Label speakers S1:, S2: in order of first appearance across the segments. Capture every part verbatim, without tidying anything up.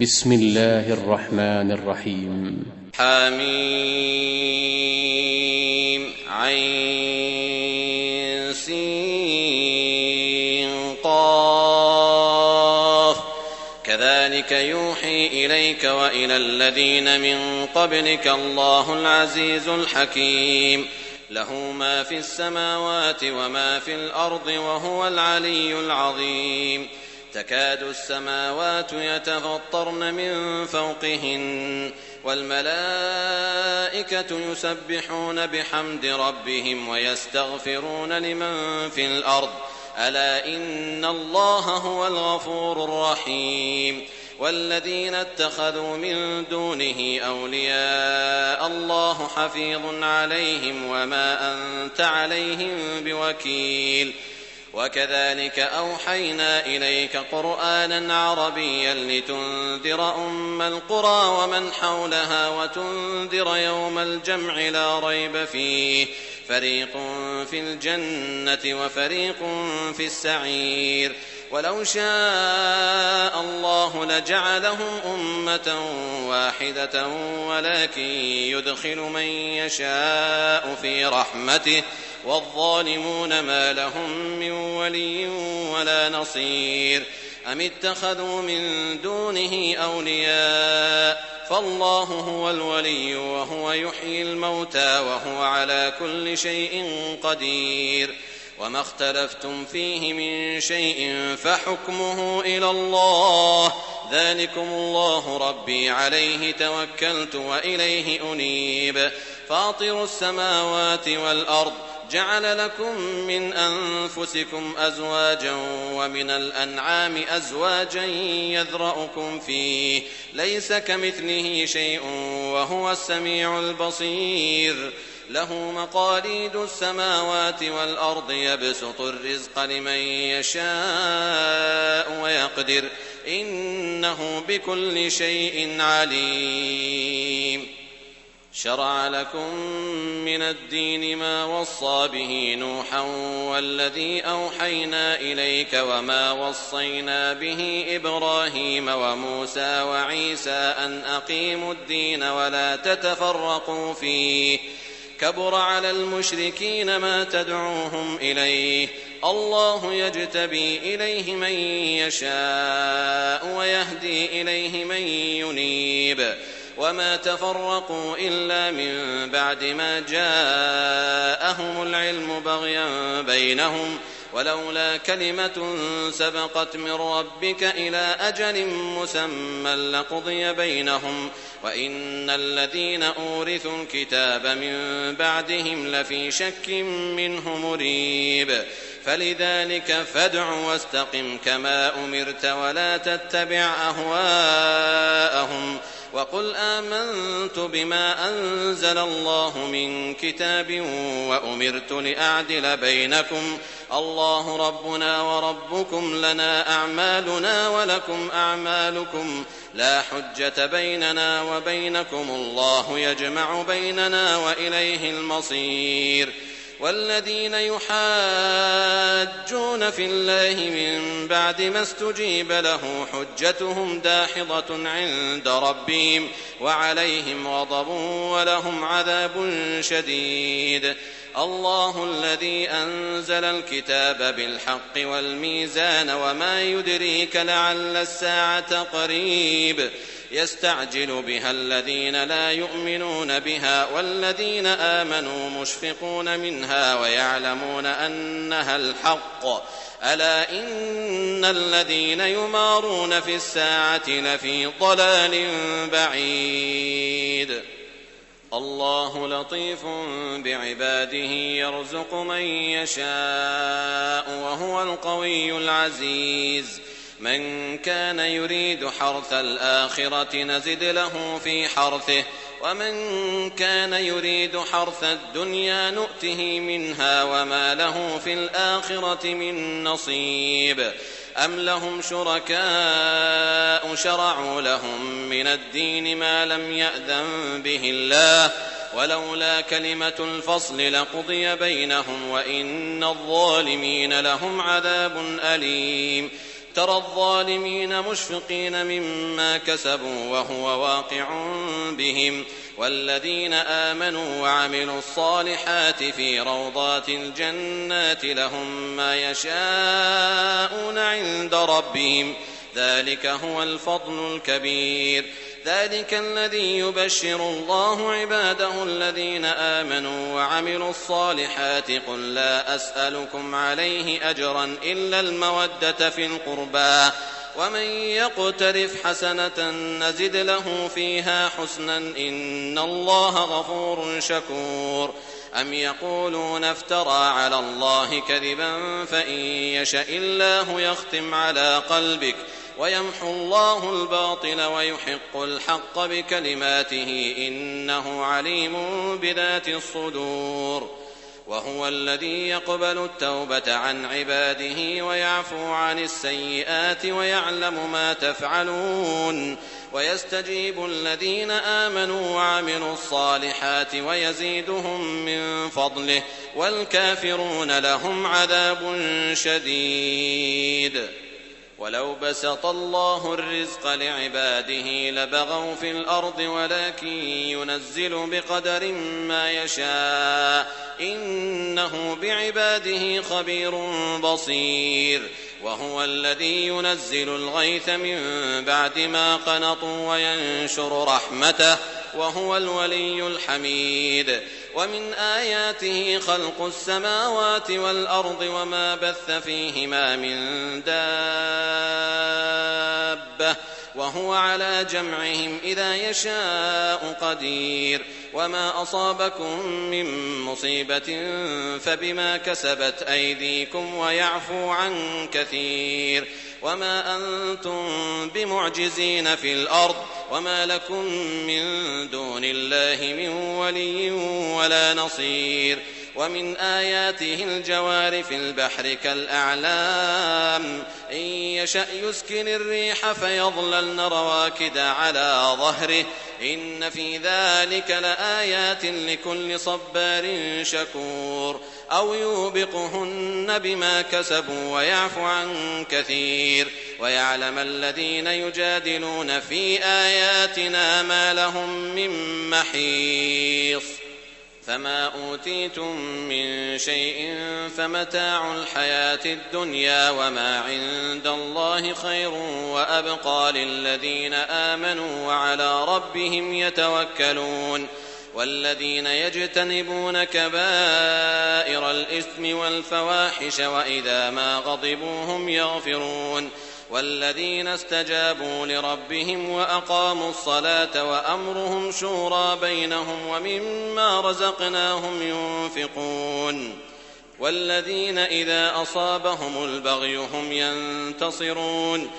S1: بسم الله الرحمن الرحيم.
S2: حميم عين سين قاف كذلك يوحي إليك وإلى الذين من قبلك الله العزيز الحكيم له ما في السماوات وما في الأرض وهو العلي العظيم. تكاد السماوات يتفطرن من فوقهن والملائكة يسبحون بحمد ربهم ويستغفرون لمن في الأرض ألا إن الله هو الغفور الرحيم. والذين اتخذوا من دونه أولياء الله حفيظ عليهم وما أنت عليهم بوكيل. وكذلك أوحينا إليك قرآنا عربيا لتنذر أم القرى ومن حولها وتنذر يوم الجمع لا ريب فيه فريق في الجنة وفريق في السعير. ولو شاء الله لجعلهم أمة واحدة ولكن يدخل من يشاء في رحمته والظالمون ما لهم من ولي ولا نصير. أم اتخذوا من دونه أولياء فالله هو الولي وهو يحيي الموتى وهو على كل شيء قدير. وما اختلفتم فيه من شيء فحكمه إلى الله ذلكم الله ربي عليه توكلت وإليه أنيب. فاطر السماوات والأرض جعل لكم من أنفسكم أزواجا ومن الأنعام أزواجا يذرأكم فيه ليس كمثله شيء وهو السميع البصير. له مقاليد السماوات والأرض يبسط الرزق لمن يشاء ويقدر إنه بكل شيء عليم. شرع لكم من الدين ما وصى به نوحا والذي أوحينا إليك وما وصينا به إبراهيم وموسى وعيسى أن أقيموا الدين ولا تتفرقوا فيه كبر على المشركين ما تدعوهم إليه الله يجتبي إليه من يشاء ويهدي إليه من ينيب. وما تفرقوا إلا من بعد ما جاءهم العلم بغيا بينهم ولولا كلمة سبقت من ربك إلى أجل مسمى لقضي بينهم وإن الذين أورثوا الكتاب من بعدهم لفي شك منه مريب. فلذلك فادع واستقم كما أمرت ولا تتبع أهواءهم وقل آمنت بما أنزل الله من كتاب وأمرت لأعدل بينكم الله ربنا وربكم لنا أعمالنا ولكم أعمالكم لا حجة بيننا وبينكم الله يجمع بيننا وإليه المصير. والذين يحاجون في الله من بعد ما استجيب له حجتهم داحضة عند ربهم وعليهم غضب ولهم عذاب شديد. الله الذي أنزل الكتاب بالحق والميزان وما يدريك لعل الساعة قريب يستعجل بها الذين لا يؤمنون بها والذين آمنوا مشفقون منها ويعلمون أنها الحق ألا إن الذين يمارون في الساعة لفي ضلال بعيد. الله لطيف بعباده يرزق من يشاء وهو القوي العزيز. من كان يريد حرث الآخرة نزد له في حرثه ومن كان يريد حرث الدنيا نؤته منها وما له في الآخرة من نصيب. أم لهم شركاء شرعوا لهم من الدين ما لم يأذن به الله ولولا كلمة الفصل لقضي بينهم وإن الظالمين لهم عذاب أليم. ترى الظالمين مشفقين مما كسبوا وهو واقع بهم والذين آمنوا وعملوا الصالحات في روضات الجنات لهم ما يشاءون عند ربهم ذلك هو الفضل الكبير. ذلك الذي يبشر الله عباده الذين آمنوا وعملوا الصالحات قل لا أسألكم عليه أجرا إلا المودة في القربى ومن يقترف حسنة نزد له فيها حسنا إن الله غفور شكور. أم يقولون افترى على الله كذبا فإن يشأ الله يختم على قلبك ويمحو الله الباطل ويحق الحق بكلماته إنه عليم بذات الصدور. وهو الذي يقبل التوبة عن عباده ويعفو عن السيئات ويعلم ما تفعلون ويستجيب الذين آمنوا وعملوا الصالحات ويزيدهم من فضله والكافرون لهم عذاب شديد. ولو بسط الله الرزق لعباده لبغوا في الأرض ولكن ينزل بقدر ما يشاء إنه بعباده خبير بصير. وهو الذي ينزل الغيث من بعد ما قنطوا وينشر رحمته وهو الولي الحميد. ومن آياته خلق السماوات والأرض وما بث فيهما من دابة وهو على جمعهم إذا يشاء قدير. وما أصابكم من مصيبة فبما كسبت أيديكم ويعفو عن كثير. وما أنتم بمعجزين في الأرض وما لكم من دون الله من ولي ولا نصير. ومن آياته الجوار في البحر كالأعلام إن يشأ يسكن الريح فيظللن رواكد على ظهره إن في ذلك لآيات لكل صبار شكور. أو يوبقهن بما كسبوا ويعفو عن كثير. ويعلم الذين يجادلون في آياتنا ما لهم من محيص. فما أوتيتم من شيء فمتاع الحياة الدنيا وما عند الله خير وأبقى للذين آمنوا وعلى ربهم يتوكلون. والذين يجتنبون كبائر الإثم والفواحش وإذا ما غضبوا هم يغفرون. والذين استجابوا لربهم وأقاموا الصلاة وأمرهم شورى بينهم ومما رزقناهم ينفقون. والذين إذا أصابهم البغي هم ينتصرون.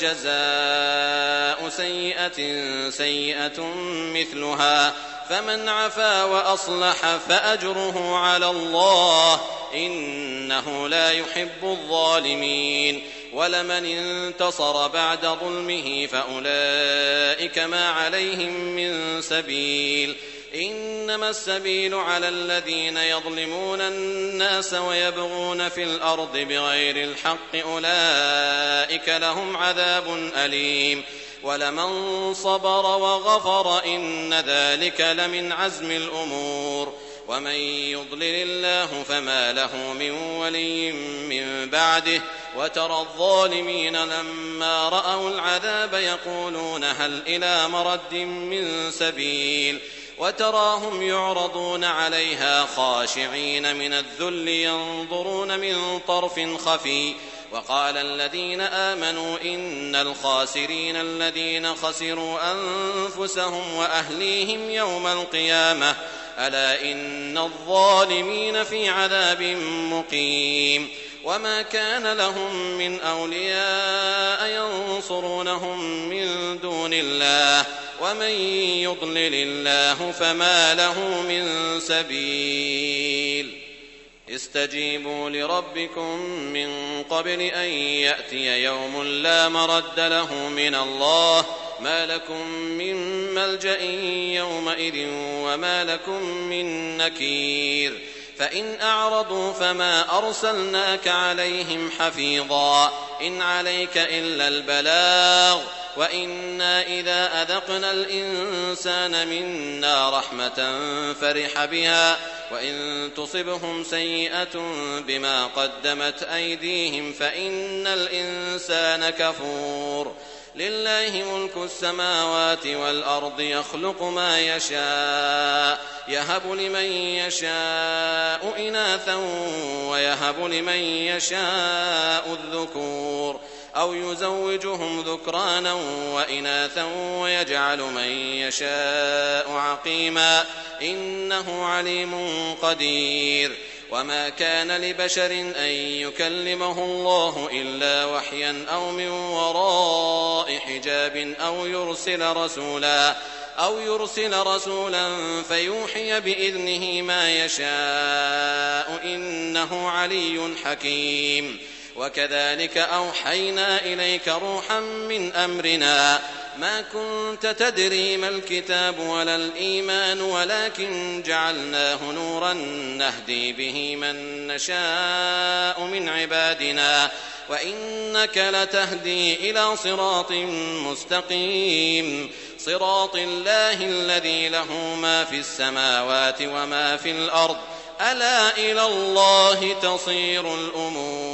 S2: وجزاء سيئة سيئة مثلها فمن عفا وأصلح فأجره على الله إنه لا يحب الظالمين. ولمن انتصر بعد ظلمه فأولئك ما عليهم من سبيل إنما السبيل على الذين يظلمون الناس ويبغون في الأرض بغير الحق أولئك لهم عذاب أليم. ولمن صبر وغفر إن ذلك لمن عزم الأمور. ومن يضلل الله فما له من ولي من بعده. وترى الظالمين لما رأوا العذاب يقولون هل إلى مرد من سبيل وتراهم يعرضون عليها خاشعين من الذل ينظرون من طرف خفي. وقال الذين آمنوا إن الخاسرين الذين خسروا أنفسهم وأهليهم يوم القيامة ألا إن الظالمين في عذاب مقيم. وما كان لهم من أولياء ينصرونهم من دون الله ومن يضلل الله فما له من سبيل. استجيبوا لربكم من قبل أن يأتي يوم لا مرد له من الله ما لكم من ملجأ يومئذ وما لكم من نكير. فإن أعرضوا فما أرسلناك عليهم حفيظا إن عليك إلا البلاغ وإنا إذا أذقنا الإنسان منا رحمة فرح بها وإن تصبهم سيئة بما قدمت أيديهم فإن الإنسان كفور لله ملك السماوات والأرض يخلق ما يشاء يهب لمن يشاء إناثا ويهب لمن يشاء الذكور أو يزوجهم ذكرانا وإناثا ويجعل من يشاء عقيما إنه عليم قدير وما كان لبشر أن يكلمه الله إلا وحيا أو من وراء حجاب أو يرسل رسولا أو يرسل رسولا فيوحي بإذنه ما يشاء إنه علي حكيم وكذلك أوحينا إليك روحا من أمرنا ما كنت تدري ما الكتاب ولا الإيمان ولكن جعلناه نورا نهدي به من نشاء من عبادنا وإنك لتهدي إلى صراط مستقيم صراط الله الذي له ما في السماوات وما في الأرض ألا إلى الله تصير الأمور